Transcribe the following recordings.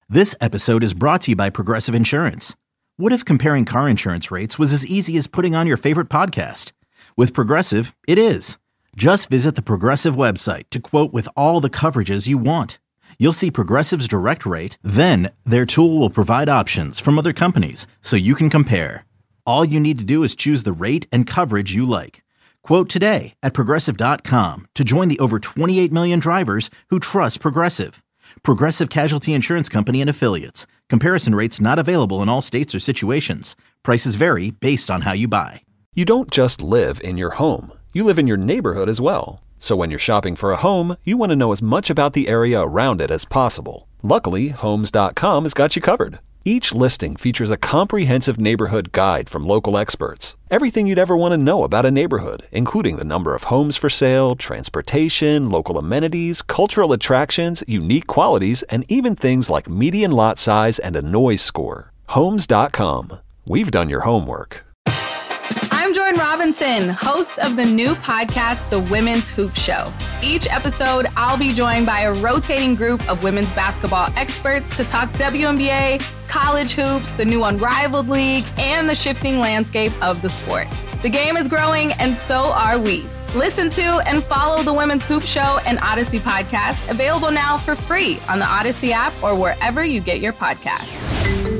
This episode is brought to you by Progressive Insurance. What if comparing car insurance rates was as easy as putting on your favorite podcast? With Progressive, it is. Just visit the Progressive website to quote with all the coverages you want. You'll see Progressive's direct rate, then their tool will provide options from other companies so you can compare. All you need to do is choose the rate and coverage you like. Quote today at Progressive.com to join the over 28 million drivers who trust Progressive. Progressive Casualty Insurance Company and Affiliates. Comparison rates not available in all states or situations. Prices vary based on how you buy. You don't just live in your home. You live in your neighborhood as well. So when you're shopping for a home, you want to know as much about the area around it as possible. Luckily, Homes.com has got you covered. Each listing features a comprehensive neighborhood guide from local experts. Everything you'd ever want to know about a neighborhood, including the number of homes for sale, transportation, local amenities, cultural attractions, unique qualities, and even things like median lot size and a noise score. Homes.com. We've done your homework. I'm Jordan Robinson, host of the new podcast, The Women's Hoop Show. Each episode, I'll be joined by a rotating group of women's basketball experts to talk WNBA, college hoops, the new Unrivaled League, and the shifting landscape of the sport. The game is growing, and so are we. Listen to and follow The Women's Hoop Show and Odyssey podcast, available now for free on the Odyssey app or wherever you get your podcasts.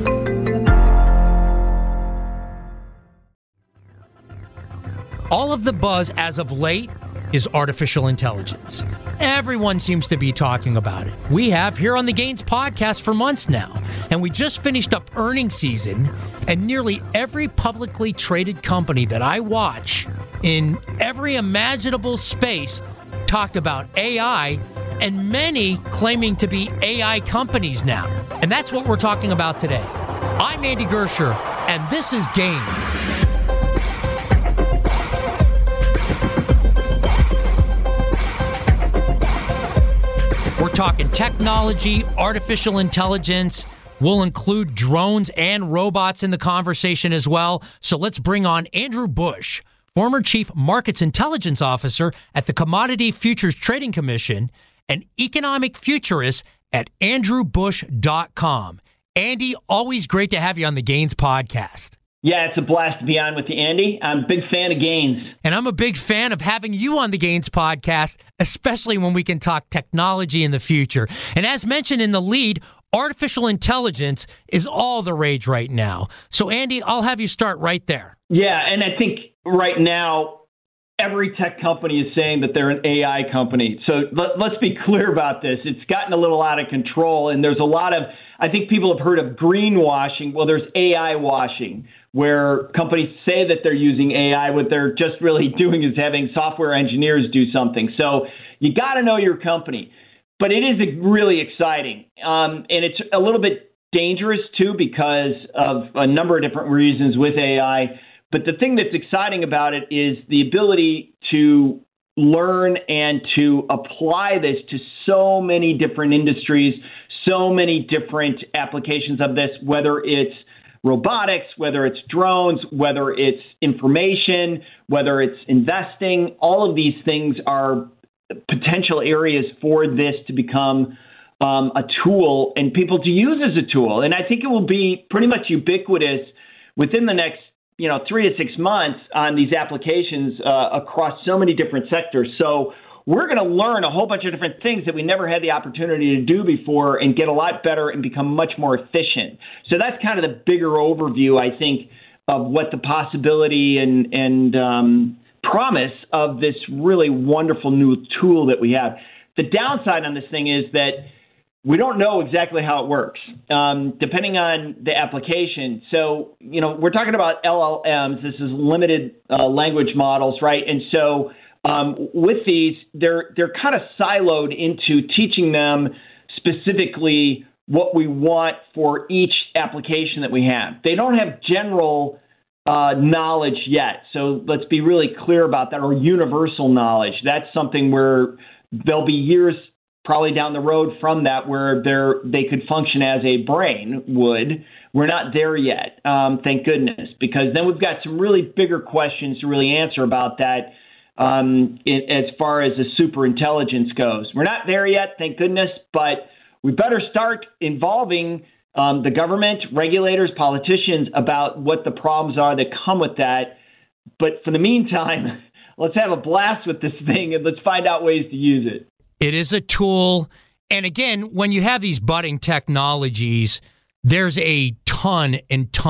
All of the buzz as of late is artificial intelligence. Everyone seems to be talking about it. We have here on the Gains podcast for months now, and we just finished up earnings season, and nearly every publicly traded company that I watch in every imaginable space talked about AI, and many claiming to be AI companies now. And that's what we're talking about today. I'm Andy Gersher, and this is Gains. We're talking technology, artificial intelligence. We'll include drones and robots in the conversation as well. So let's bring on Andrew Bush, former Chief Markets Intelligence Officer at the Commodity Futures Trading Commission and economic futurist at andrewbush.com. Andy, always great to have you on the Gains podcast. Yeah, it's a blast to be on with you, Andy. I'm a big fan of Gains. And I'm a big fan of having you on the Gains podcast, especially when we can talk technology in the future. And as mentioned in the lead, artificial intelligence is all the rage right now. So, Andy, I'll have you start right there. Yeah, and I think right now, every tech company is saying that they're an AI company. So let's be clear about this. It's gotten a little out of control, and there's a lot of, I think people have heard of greenwashing. Well, there's AI washing, where companies say that they're using AI. What they're just really doing is having software engineers do something. So you got to know your company. But it is really exciting. And it's a little bit dangerous, too, because of a number of different reasons with AI. But the thing that's exciting about it is the ability to learn and to apply this to so many different industries, so many different applications of this, whether it's robotics, whether it's drones, whether it's information, whether it's investing. All of these things are potential areas for this to become a tool and people to use as a tool. And I think it will be pretty much ubiquitous within the next 3 to 6 months on these applications across so many different sectors. So we're going to learn a whole bunch of different things that we never had the opportunity to do before and get a lot better and become much more efficient. So that's kind of the bigger overview, I think, of what the possibility and promise of this really wonderful new tool that we have. The downside on this thing is that we don't know exactly how it works, depending on the application. So, we're talking about LLMs. This is limited language models, right? And so with these, they're kind of siloed into teaching them specifically what we want for each application that we have. They don't have general knowledge yet. So let's be really clear about that, or universal knowledge. That's something where there'll be years probably down the road from that where they could function as a brain would. We're not there yet, thank goodness, because then we've got some really bigger questions to really answer about that as far as the super intelligence goes. We're not there yet, thank goodness, but we better start involving the government, regulators, politicians about what the problems are that come with that. But for the meantime, let's have a blast with this thing and let's find out ways to use it. It is a tool. And again, when you have these budding technologies, there's a ton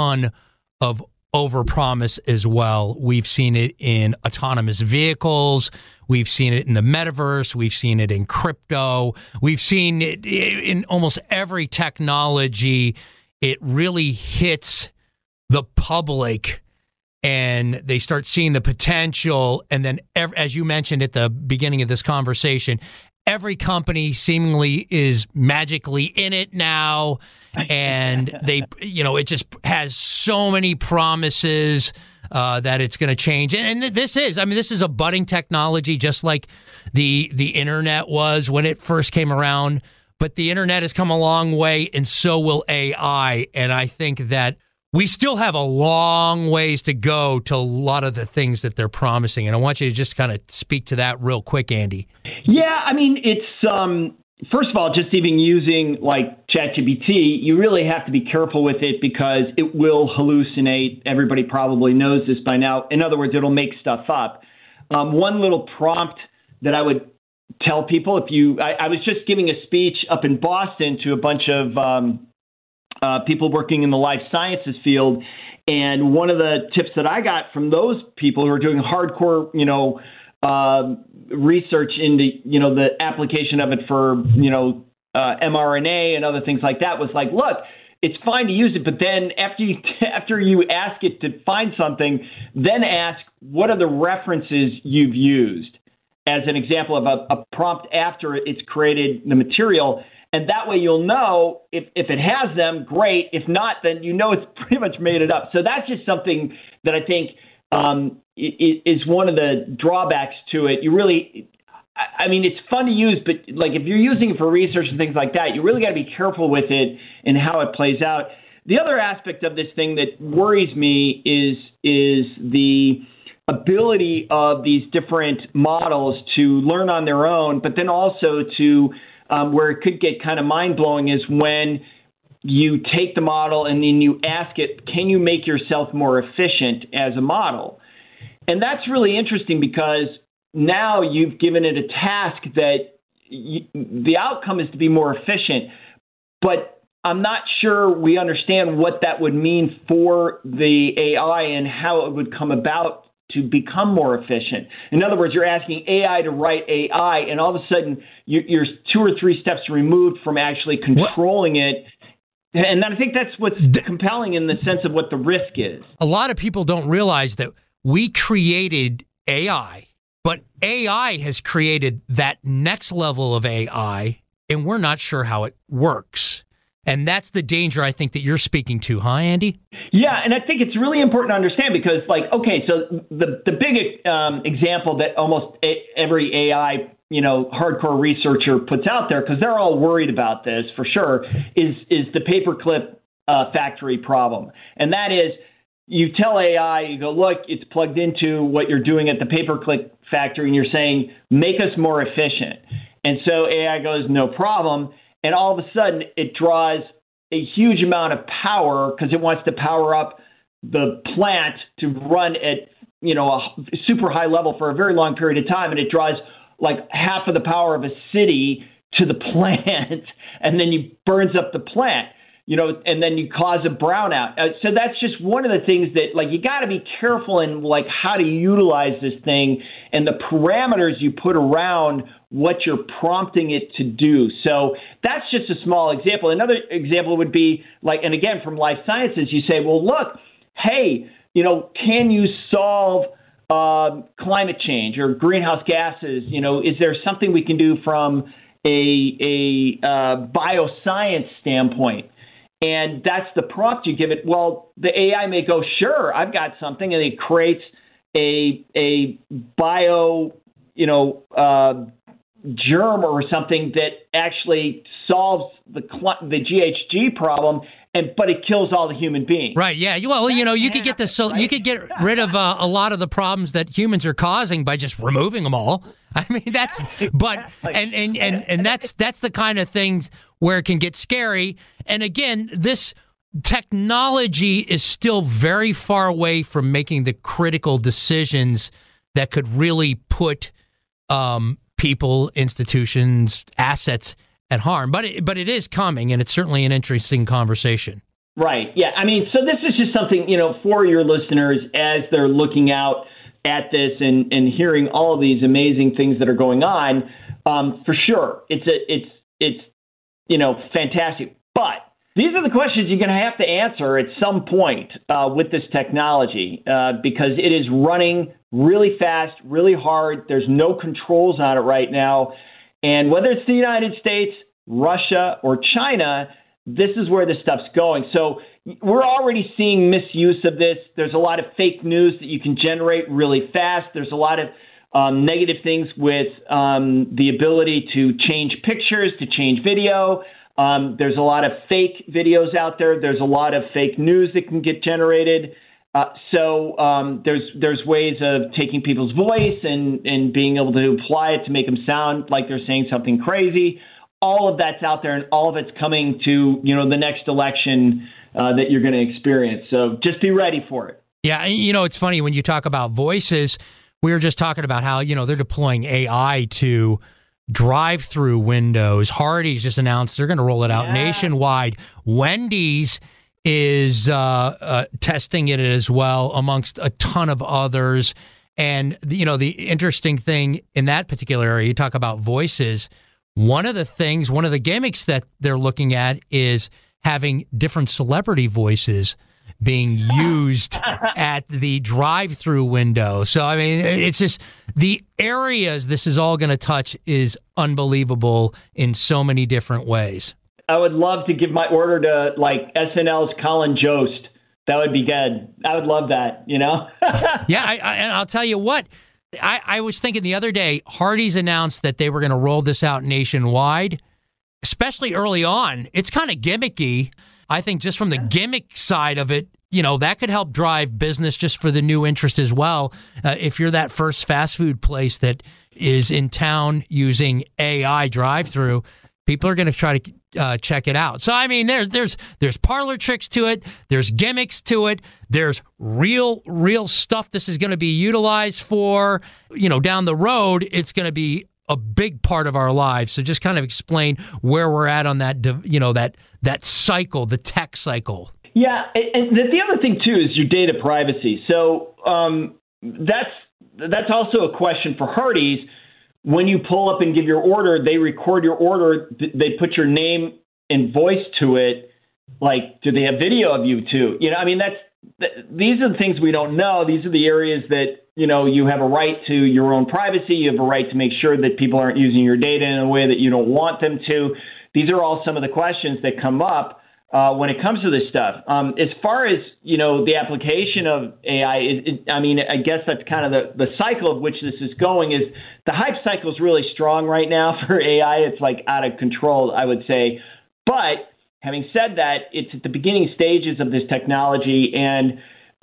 of overpromise as well. We've seen it in autonomous vehicles. We've seen it in the metaverse. We've seen it in crypto. We've seen it in almost every technology. It really hits the public and they start seeing the potential. And then, as you mentioned at the beginning of this conversation, every company seemingly is magically in it now. And they, it just has so many promises that it's going to change. And this is a budding technology, just like the internet was when it first came around. But the internet has come a long way, and so will AI. And I think that we still have a long ways to go to a lot of the things that they're promising. And I want you to just kind of speak to that real quick, Andy. Yeah, I mean, it's first of all, just even using like ChatGPT, you really have to be careful with it because it will hallucinate. Everybody probably knows this by now. In other words, it'll make stuff up. One little prompt that I would tell people, I was just giving a speech up in Boston to a bunch of people working in the life sciences field. And one of the tips that I got from those people who are doing hardcore, research into, the application of it for, mRNA and other things like that was like, look, it's fine to use it, but then after you ask it to find something, then ask what are the references you've used as an example of a prompt after it's created the material. And that way you'll know if it has them, great. If not, then it's pretty much made it up. So that's just something that I think is one of the drawbacks to it. It's fun to use, but like if you're using it for research and things like that, you really got to be careful with it and how it plays out. The other aspect of this thing that worries me is the ability of these different models to learn on their own, but then also to where it could get kind of mind-blowing is when you take the model and then you ask it, can you make yourself more efficient as a model? And that's really interesting because now you've given it a task that the outcome is to be more efficient, but I'm not sure we understand what that would mean for the AI and how it would come about to become more efficient. In other words, you're asking AI to write AI, and all of a sudden you're 2 or 3 steps removed from actually controlling it. And I think that's what's compelling in the sense of what the risk is. A lot of people don't realize that we created AI, but AI has created that next level of AI, and we're not sure how it works. And that's the danger I think that you're speaking to, huh, Andy? Yeah, and I think it's really important to understand because, so the big example that almost every AI, hardcore researcher puts out there, because they're all worried about this for sure, is the paperclip factory problem. And that is, you tell AI, you go, look, it's plugged into what you're doing at the paperclip factory, and you're saying, make us more efficient. And so AI goes, no problem. And all of a sudden, it draws a huge amount of power because it wants to power up the plant to run at, a super high level for a very long period of time. And it draws like half of the power of a city to the plant, and then you burns up the plant, and then you cause a brownout. So that's just one of the things that, you got to be careful in, how to utilize this thing and the parameters you put around what you're prompting it to do. So that's just a small example. Another example would be and again, from life sciences, you say, well, look, hey, can you solve climate change or greenhouse gases? Is there something we can do from a bioscience standpoint? And that's the prompt you give it. Well, the AI may go, sure, I've got something, and it creates a bio, germ or something that actually solves the GHG problem, but it kills all the human beings. Right? Yeah. Well, you could get you could get rid of a lot of the problems that humans are causing by just removing them all. I mean, that's the kind of things where it can get scary. And again, this technology is still very far away from making the critical decisions that could really put people, institutions, assets at harm. But it is coming, and it's certainly an interesting conversation. Right. Yeah. I mean, so this is just something, for your listeners as they're looking out at this and hearing all of these amazing things that are going on. For sure, it's fantastic. But these are the questions you're going to have to answer at some point with this technology because it is running really fast, really hard. There's no controls on it right now. And whether it's the United States, Russia, or China, this is where this stuff's going. So we're already seeing misuse of this. There's a lot of fake news that you can generate really fast. There's a lot of negative things with the ability to change pictures, to change video. There's a lot of fake videos out there. There's a lot of fake news that can get generated. So there's ways of taking people's voice and being able to apply it to make them sound like they're saying something crazy. All of that's out there, and all of it's coming to the next election that you're going to experience. So just be ready for it. Yeah, it's funny when you talk about voices. We were just talking about how they're deploying AI to drive-through windows. Hardee's just announced they're going to roll it out nationwide. Wendy's is testing it as well, amongst a ton of others. And the interesting thing in that particular area, you talk about voices. One of the gimmicks that they're looking at is having different celebrity voices being used at the drive-through window. So, I mean, it's just the areas this is all going to touch is unbelievable in so many different ways. I would love to give my order to, SNL's Colin Jost. That would be good. I would love that, Yeah, and I'll tell you what. I was thinking the other day, Hardee's announced that they were going to roll this out nationwide, especially early on. It's kind of gimmicky. I think just from the gimmick side of it, that could help drive business just for the new interest as well. If you're that first fast food place that is in town using AI drive-through, people are going to try to check it out. So, I mean, there's parlor tricks to it. There's gimmicks to it. There's real stuff this is going to be utilized for. Down the road, it's going to be a big part of our lives. So just kind of explain where we're at on that, that cycle, the tech cycle. Yeah, and the other thing, too, is your data privacy. So that's also a question for Hardee's. When you pull up and give your order, they record your order. They put your name and voice to it. Do they have video of you too? These are the things we don't know. These are the areas that, you have a right to your own privacy. You have a right to make sure that people aren't using your data in a way that you don't want them to. These are all some of the questions that come up when it comes to this stuff. As far as, the application of AI, I guess that's kind of the cycle of which this is going is the hype cycle is really strong right now for AI. It's out of control, I would say. But having said that, it's at the beginning stages of this technology, and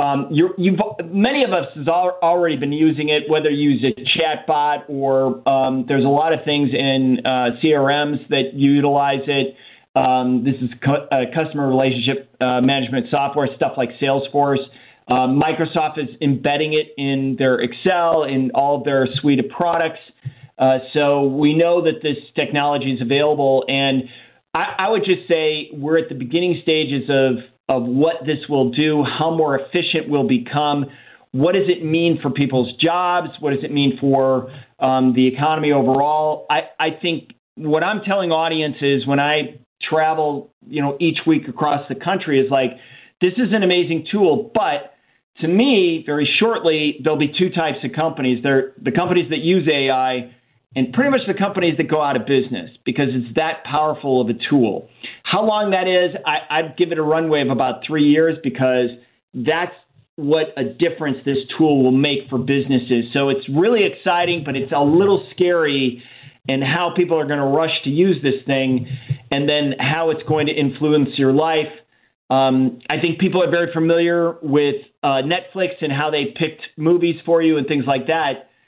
many of us have already been using it, whether you use a chat bot or there's a lot of things in CRMs that utilize it. This is customer relationship management software, stuff like Salesforce. Microsoft is embedding it in their Excel, in all of their suite of products. So we know that this technology is available. And I would just say we're at the beginning stages of what this will do, how more efficient we'll become. What does it mean for people's jobs? What does it mean for the economy overall? I think what I'm telling audiences when I travel, each week across the country is this is an amazing tool, but to me, very shortly, there'll be two types of companies. They're the companies that use AI and pretty much the companies that go out of business because it's that powerful of a tool. How long that is, I'd give it a runway of about 3 years because that's what a difference this tool will make for businesses. So it's really exciting, but it's a little scary in how people are going to rush to use this thing and then how it's going to influence your life. I think people are very familiar with Netflix and how they picked movies for you and things like that.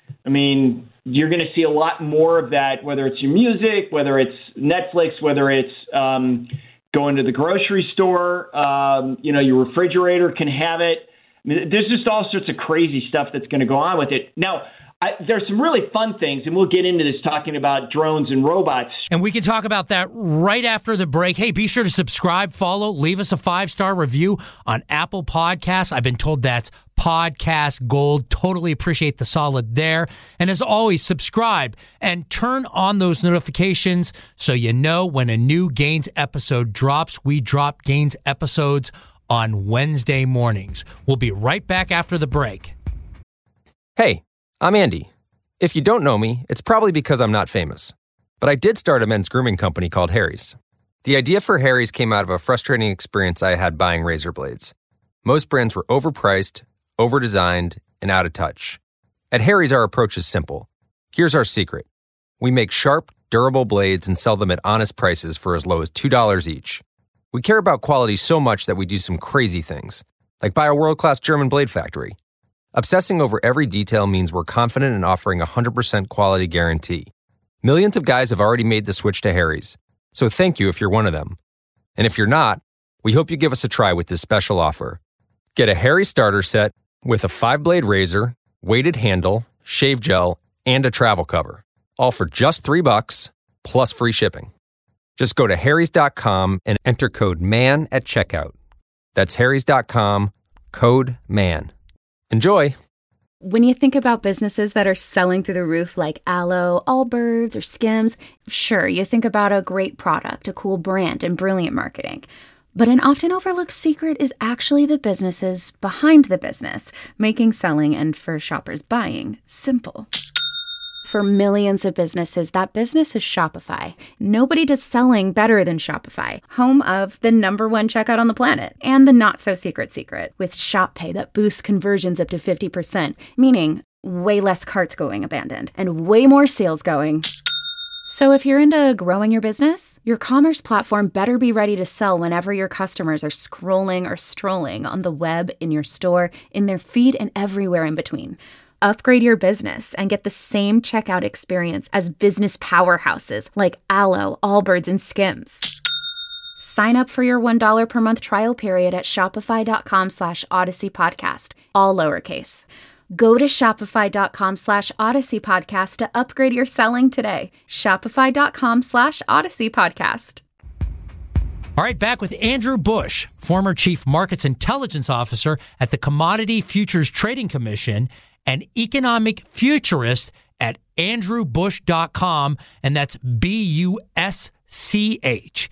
I mean, you're going to see a lot more of that, whether it's your music, whether it's Netflix, whether it's going to the grocery store. Your refrigerator can have it. I mean, there's just all sorts of crazy stuff that's going to go on with it. Now, there's some really fun things, and we'll get into this talking about drones and robots. And we can talk about that right after the break. Hey, be sure to subscribe, follow, leave us a 5-star review on Apple Podcasts. I've been told that's podcast gold. Totally appreciate the solid there. And as always, subscribe and turn on those notifications so you know when a new Gains episode drops. We drop Gains episodes on Wednesday mornings. We'll be right back after the break. Hey, I'm Andy. If you don't know me, it's probably because I'm not famous. But I did start a men's grooming company called Harry's. The idea for Harry's came out of a frustrating experience I had buying razor blades. Most brands were overpriced, overdesigned, and out of touch. At Harry's, our approach is simple. Here's our secret. We make sharp, durable blades and sell them at honest prices for as low as $2 each. We care about quality so much that we do some crazy things, like buy a world-class German blade factory. Obsessing over every detail means we're confident in offering a 100% quality guarantee. Millions of guys have already made the switch to Harry's, so thank you if you're one of them. And if you're not, we hope you give us a try with this special offer. Get a Harry's starter set with a 5-blade razor, weighted handle, shave gel, and a travel cover, all for just $3 plus free shipping. Just go to harrys.com and enter code MAN at checkout. That's harrys.com, code MAN. Enjoy. When you think about businesses that are selling through the roof like Aloe, Allbirds, or Skims, sure, you think about a great product, a cool brand, and brilliant marketing. But an often overlooked secret is actually the businesses behind the business, making selling and for shoppers buying simple. For millions of businesses, that business is Shopify. Nobody does selling better than Shopify, home of the #1 checkout on the planet, and the not-so-secret secret, with Shop Pay that boosts conversions up to 50%, meaning way less carts going abandoned, and way more sales going. So if you're into growing your business, your commerce platform better be ready to sell whenever your customers are scrolling or strolling on the web, in your store, in their feed, and everywhere in between. Upgrade your business and get the same checkout experience as business powerhouses like Aloe, Allbirds, and Skims. Sign up for your $1 per month trial period at shopify.com/Odyssey Podcast, all lowercase. Go to shopify.com/Odyssey Podcast to upgrade your selling today. Shopify.com/Odyssey Podcast. All right, back with Andrew Bush, former Chief Markets Intelligence Officer at the Commodity Futures Trading Commission, an economic futurist at andrewbush.com, and that's BUSCH,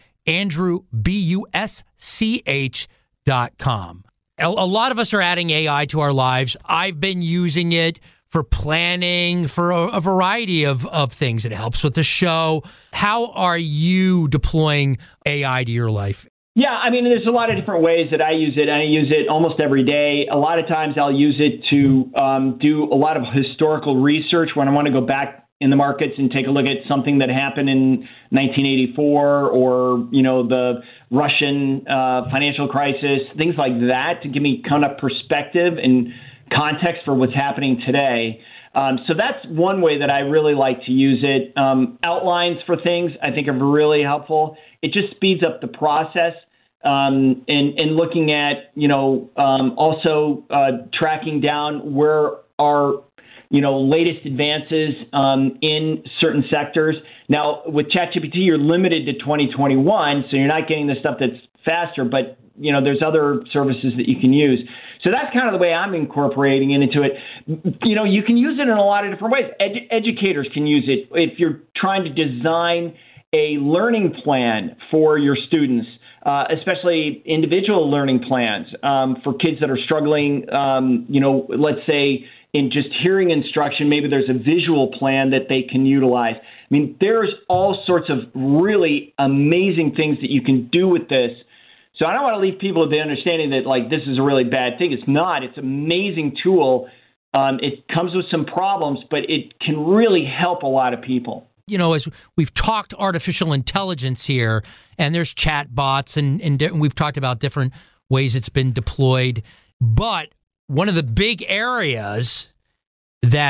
AndrewBUSCH.com. A lot of us are adding AI to our lives. I've been using it for planning, for a variety of things. It helps with the show. How are you deploying AI to your life? Yeah, I mean, there's a lot of different ways that I use it. I use it almost every day. A lot of times I'll use it to do a lot of historical research when I want to go back in the markets and take a look at something that happened in 1984 or, the Russian financial crisis, things like that, to give me kind of perspective and context for what's happening today. So that's one way that I really like to use it. Outlines for things I think are really helpful. It just speeds up the process. And looking at, also tracking down where our, latest advances in certain sectors. Now, with ChatGPT, you're limited to 2021, so you're not getting the stuff that's faster, but, there's other services that you can use. So that's kind of the way I'm incorporating it into it. You can use it in a lot of different ways. Educators can use it if you're trying to design a learning plan for your students, especially individual learning plans for kids that are struggling, let's say in just hearing instruction, maybe there's a visual plan that they can utilize. I mean, there's all sorts of really amazing things that you can do with this. So I don't want to leave people with the understanding that, this is a really bad thing. It's not. It's an amazing tool. It comes with some problems, but it can really help a lot of people. As we've talked artificial intelligence here, and there's chat bots, and we've talked about different ways it's been deployed. But one of the big areas that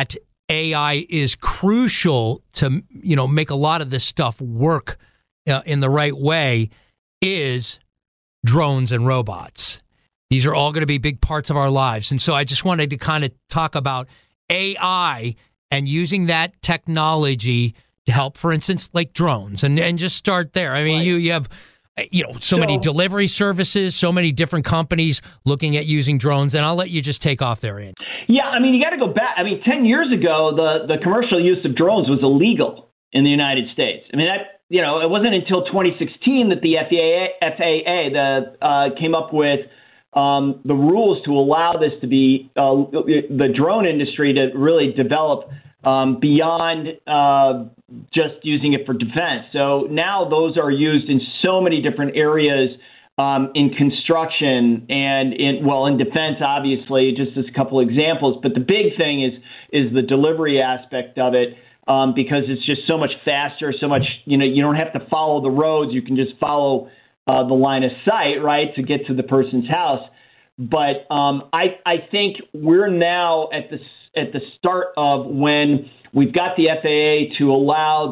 AI is crucial to, make a lot of this stuff work in the right way is drones and robots. These are all going to be big parts of our lives. And so I just wanted to kind of talk about AI and using that technology to help, for instance, like drones, and just start there. I mean, right. you have, so many delivery services, so many different companies looking at using drones, and I'll let you just take off there, Andy. Yeah, I mean, you got to go back. I mean, 10 years ago, the commercial use of drones was illegal in the United States. I mean, it wasn't until 2016 that the FAA came up with the rules to allow this to be the drone industry to really develop beyond just using it for defense. So now those are used in so many different areas in construction and in defense, obviously, just as a couple examples. But the big thing is the delivery aspect of it because it's just so much faster, so much, you don't have to follow the roads. You can just follow the line of sight, right, to get to the person's house. But I think we're now at the start of when we've got the FAA to allow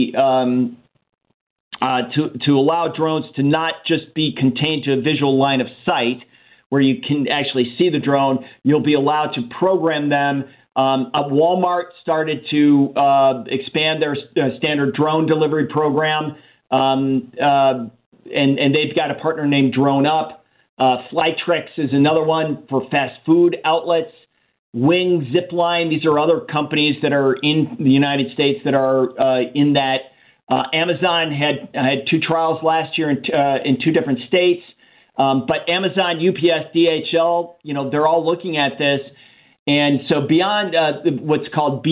to allow drones to not just be contained to a visual line of sight where you can actually see the drone. You'll be allowed to program them. Walmart started to expand their standard drone delivery program, and they've got a partner named Drone Up. Flytrex is another one for fast food outlets. Wing, Zipline, these are other companies that are in the United States that are in that. Amazon had 2 trials last year in 2 different states. But Amazon, UPS, DHL, they're all looking at this. And so beyond what's called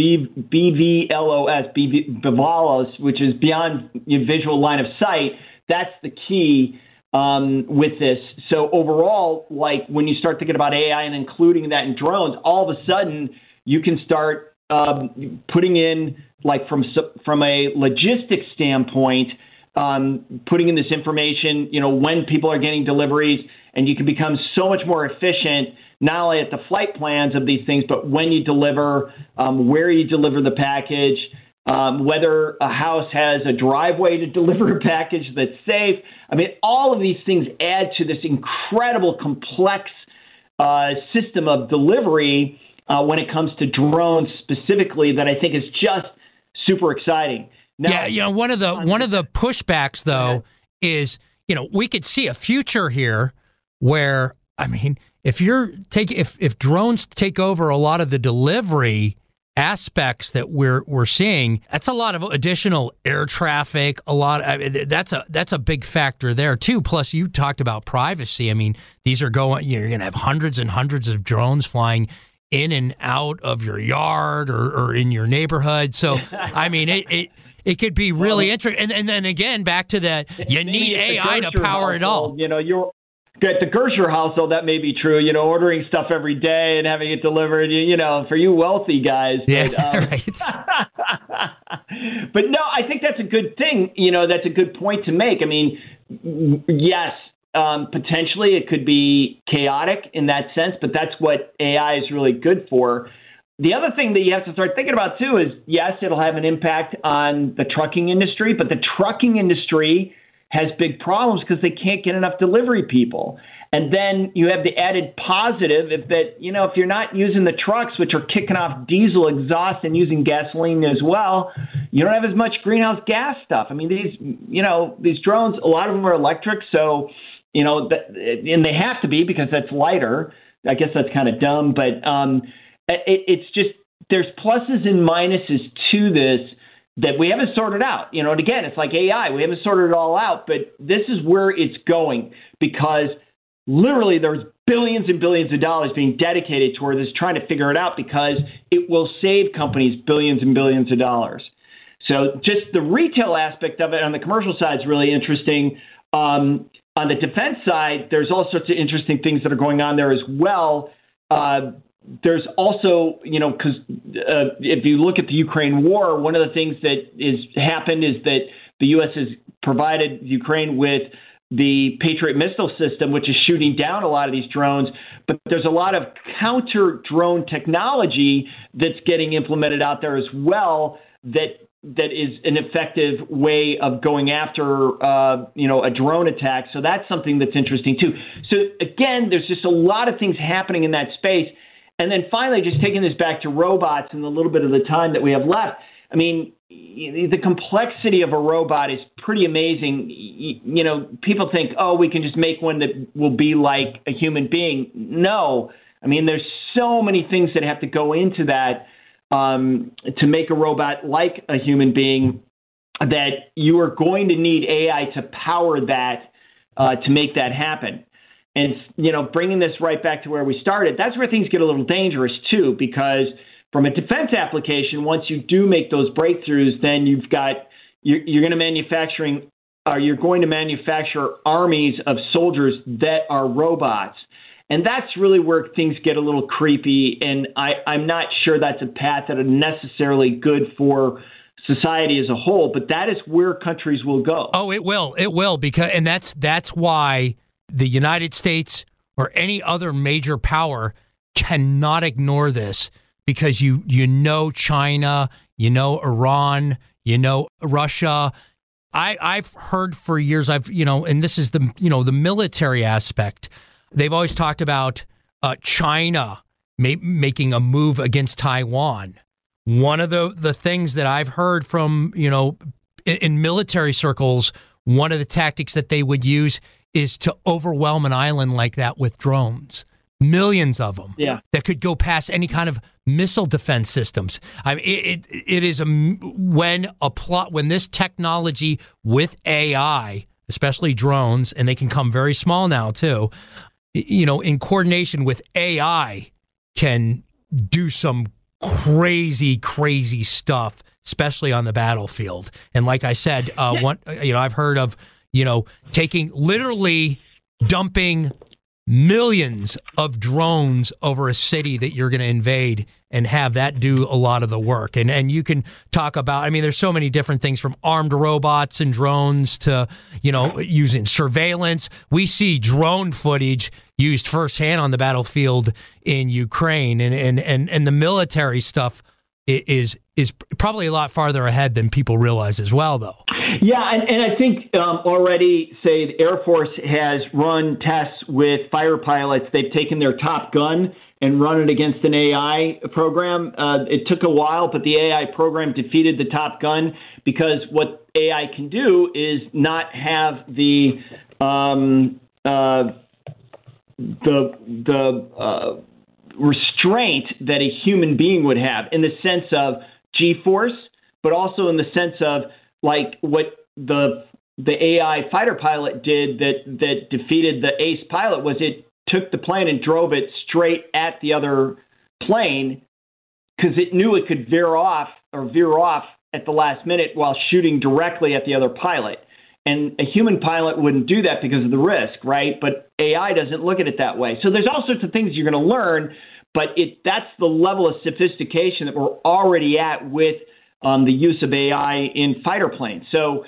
BVLOS, which is beyond visual line of sight, that's the key with this. So overall, like when you start thinking about AI and including that in drones, all of a sudden you can start putting in, like from a logistics standpoint, putting in this information, when people are getting deliveries, and you can become so much more efficient, not only at the flight plans of these things, but when you deliver, where you deliver the package, whether a house has a driveway to deliver a package that's safe. I mean, all of these things add to this incredible complex system of delivery when it comes to drones specifically that I think is just super exciting. Now, one of the pushbacks though is, we could see a future here where, I mean, if drones take over a lot of the delivery aspects that we're seeing, that's a lot of additional air traffic. That's a big factor there too. Plus, you talked about privacy. I mean, you're going to have hundreds and hundreds of drones flying in and out of your yard or in your neighborhood. So, I mean, it could be really interesting. And then again, back to that, you need AI to power it all. You're at the Gersher household, that may be true, ordering stuff every day and having it delivered, for you wealthy guys. Yeah, right. But no, I think that's a good thing. That's a good point to make. I mean, yes, potentially it could be chaotic in that sense, but that's what AI is really good for. The other thing that you have to start thinking about, too, is, yes, it'll have an impact on the trucking industry, but the trucking industry has big problems because they can't get enough delivery people. And then you have the added positive if you're not using the trucks, which are kicking off diesel exhaust and using gasoline as well, you don't have as much greenhouse gas stuff. I mean, these drones, a lot of them are electric, so, and they have to be because that's lighter. I guess that's kind of dumb, but it's just, there's pluses and minuses to this that we haven't sorted out. And again, it's like AI. We haven't sorted it all out, but this is where it's going because literally there's billions and billions of dollars being dedicated toward this, trying to figure it out because it will save companies billions and billions of dollars. So just the retail aspect of it on the commercial side is really interesting. On the defense side, there's all sorts of interesting things that are going on there as well. There's also, because if you look at the Ukraine war, one of the things that happened is that the U.S. has provided Ukraine with the Patriot missile system, which is shooting down a lot of these drones. But there's a lot of counter drone technology that's getting implemented out there as well that is an effective way of going after, a drone attack. So that's something that's interesting too. So again, there's just a lot of things happening in that space. And then finally, just taking this back to robots and the little bit of the time that we have left, I mean, the complexity of a robot is pretty amazing. People think, we can just make one that will be like a human being. No. I mean, there's so many things that have to go into that to make a robot like a human being, that you are going to need AI to power that to make that happen. And, bringing this right back to where we started, that's where things get a little dangerous, too, because from a defense application, once you do make those breakthroughs, then you're going to manufacture armies of soldiers that are robots. And that's really where things get a little creepy. And I'm not sure that's a path that is necessarily good for society as a whole, but that is where countries will go. Oh, it will. It will. And that's why the United States or any other major power cannot ignore this, because you know China, Iran, Russia. I've heard for years, and this is the military aspect. They've always talked about China making a move against Taiwan. One of the things that I've heard from, in military circles, one of the tactics that they would use is to overwhelm an island like that with drones. Millions of them that could go past any kind of missile defense systems. I mean, it is when this technology with AI, especially drones, and they can come very small now too, in coordination with AI, can do some crazy stuff, especially on the battlefield. And like I said, I've heard of dumping millions of drones over a city that you're going to invade and have that do a lot of the work. And you can talk about, there's so many different things, from armed robots and drones to, using surveillance. We see drone footage used firsthand on the battlefield in Ukraine, and the military stuff is probably a lot farther ahead than people realize as well, though. Yeah, and I think already, say, the Air Force has run tests with fighter pilots. They've taken their Top Gun and run it against an AI program. It took a while, but the AI program defeated the Top Gun, because what AI can do is not have the restraint that a human being would have, in the sense of G-force, but also in the sense of like what the AI fighter pilot did that defeated the ace pilot, was it took the plane and drove it straight at the other plane, because it knew it could veer off at the last minute while shooting directly at the other pilot. And a human pilot wouldn't do that because of the risk, right? But AI doesn't look at it that way. So there's all sorts of things you're going to learn, but that's the level of sophistication that we're already at with the use of AI in fighter planes. So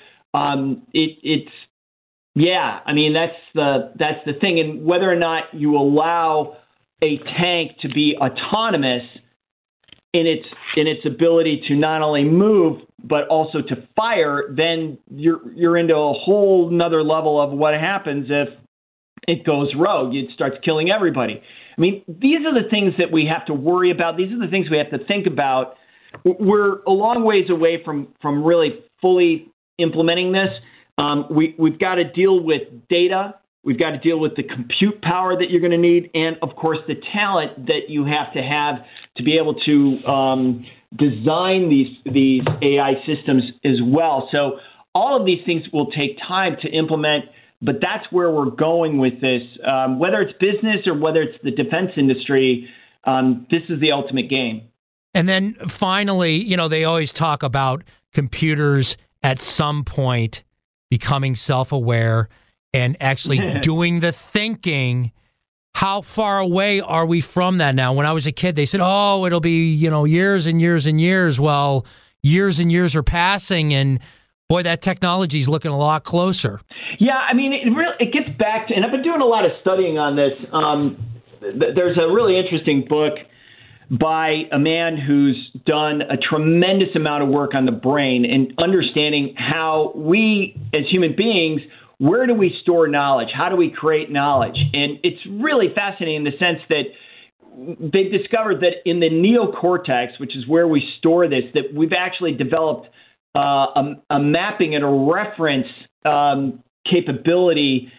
that's the thing. And whether or not you allow a tank to be autonomous in its ability to not only move but also to fire, then you're into a whole nother level of what happens if it goes rogue. It starts killing everybody. I mean, these are the things that we have to worry about. These are the things we have to think about. We're a long ways away from really fully implementing this. We've got to deal with data. We've got to deal with the compute power that you're going to need, and, of course, the talent that you have to be able to design these AI systems as well. So all of these things will take time to implement, but that's where we're going with this. Whether it's business or whether it's the defense industry, this is the ultimate game. And then finally, they always talk about computers at some point becoming self-aware and actually doing the thinking. How far away are we from that now? When I was a kid, they said, it'll be, years and years and years. Well, years and years are passing, and Boy, that technology's looking a lot closer. Yeah, I mean, it gets back to, and I've been doing a lot of studying on this. There's a really interesting book by a man who's done a tremendous amount of work on the brain and understanding how we, as human beings, where do we store knowledge? How do we create knowledge? And it's really fascinating in the sense that they've discovered that in the neocortex, which is where we store this, that we've actually developed a mapping and a reference capability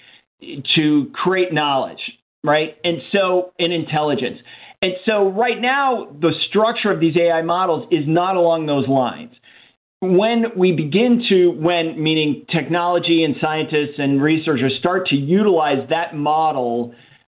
to create knowledge, right? And so, in intelligence. And so right now, the structure of these AI models is not along those lines. When we begin to, meaning technology and scientists and researchers start to utilize that model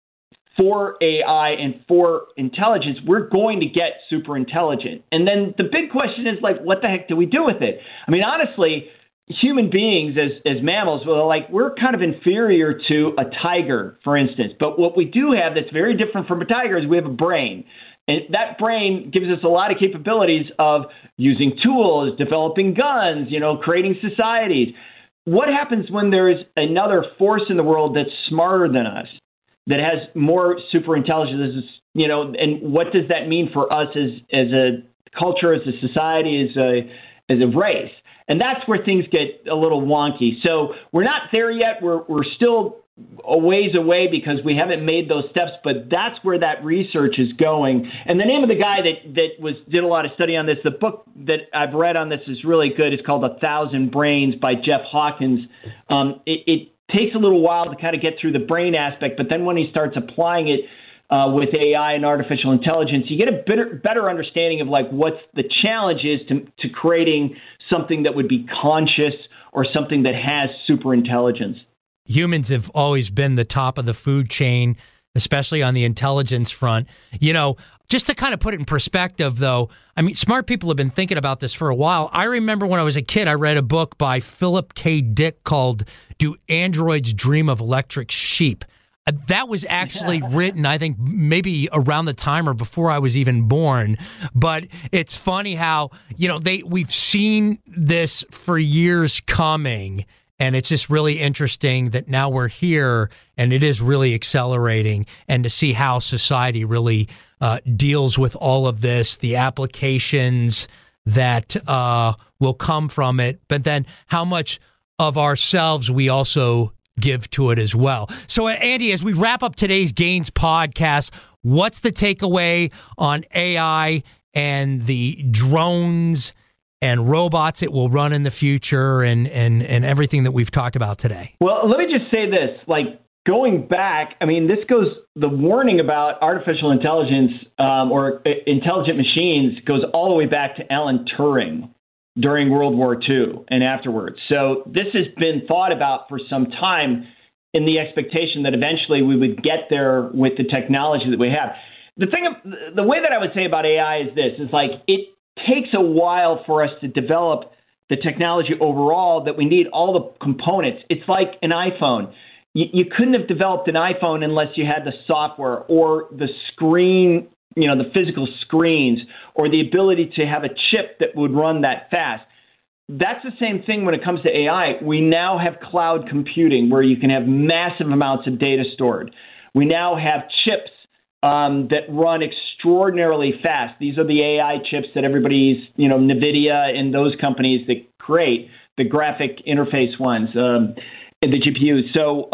for AI and for intelligence, we're going to get super intelligent. And then the big question is, like, what the heck do we do with it? I mean, honestly, human beings as mammals, we're kind of inferior to a tiger, for instance. But what we do have that's very different from a tiger is we have a brain. And that brain gives us a lot of capabilities of using tools, developing guns, creating societies. What happens when there is another force in the world that's smarter than us, that has more super intelligence, and what does that mean for us as a culture, as a society, as a race? And that's where things get a little wonky. So we're not there yet. We're still a ways away because we haven't made those steps, but that's where that research is going. And the name of the guy that did a lot of study on this, the book that I've read on this is really good. It's called 1,000 Brains by Jeff Hawkins. It takes a little while to kind of get through the brain aspect, but then when he starts applying it with AI and artificial intelligence, you get a better understanding of what's the challenge is to creating something that would be conscious or something that has super intelligence. Humans have always been the top of the food chain, especially on the intelligence front. Just to kind of put it in perspective, though, I mean, smart people have been thinking about this for a while. I remember when I was a kid, I read a book by Philip K. Dick called Do Androids Dream of Electric Sheep? That was actually written, I think, maybe around the time or before I was even born. But it's funny how, we've seen this for years coming. And it's just really interesting that now we're here and it is really accelerating, and to see how society really deals with all of this, the applications that will come from it, but then how much of ourselves we also give to it as well. So, Andy, as we wrap up today's Gains podcast, what's the takeaway on AI and the drones and robots it will run in the future and everything that we've talked about today? Well, let me just say this, going back, I mean, the warning about artificial intelligence or intelligent machines goes all the way back to Alan Turing during World War II and afterwards. So this has been thought about for some time in the expectation that eventually we would get there with the technology that we have. The way that I would say about AI is this, is it takes a while for us to develop the technology overall that we need all the components. It's like an iPhone. You couldn't have developed an iPhone unless you had the software or the screen, the physical screens, or the ability to have a chip that would run that fast. That's the same thing when it comes to AI. We now have cloud computing where you can have massive amounts of data stored. We now have chips that run extraordinarily fast. These are the AI chips that everybody's, NVIDIA and those companies that create the graphic interface ones, and the GPUs. So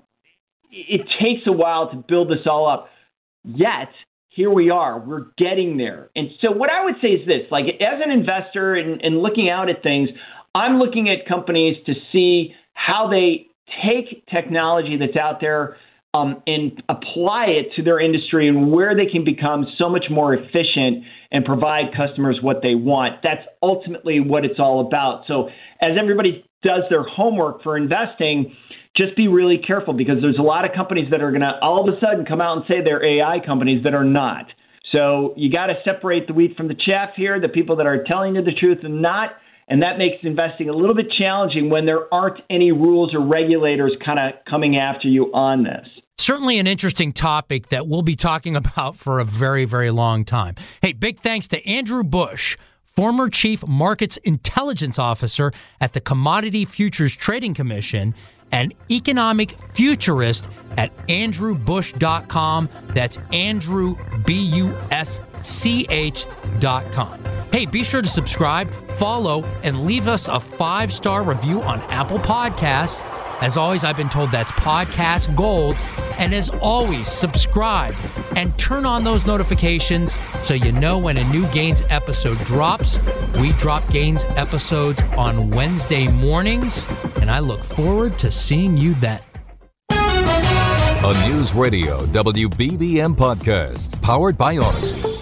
it takes a while to build this all up. Yet, here we are. We're getting there. And so what I would say is this, as an investor and looking out at things, I'm looking at companies to see how they take technology that's out there and apply it to their industry and where they can become so much more efficient and provide customers what they want. That's ultimately what it's all about. So as everybody does their homework for investing, just be really careful, because there's a lot of companies that are going to all of a sudden come out and say they're AI companies that are not. So you got to separate the wheat from the chaff here, the people that are telling you the truth and not. And that makes investing a little bit challenging when there aren't any rules or regulators kind of coming after you on this. Certainly an interesting topic that we'll be talking about for a very, very long time. Hey, big thanks to Andrew Bush, former Chief Markets Intelligence Officer at the Commodity Futures Trading Commission, and economic futurist at andrewbusch.com. That's Andrew, BUSCH.com. Hey, be sure to subscribe, follow, and leave us a 5-star review on Apple Podcasts. As always, I've been told that's podcast gold. And as always, subscribe and turn on those notifications so you know when a new Gains episode drops. We drop Gains episodes on Wednesday mornings, and I look forward to seeing you then. A News Radio WBBM podcast powered by Odyssey.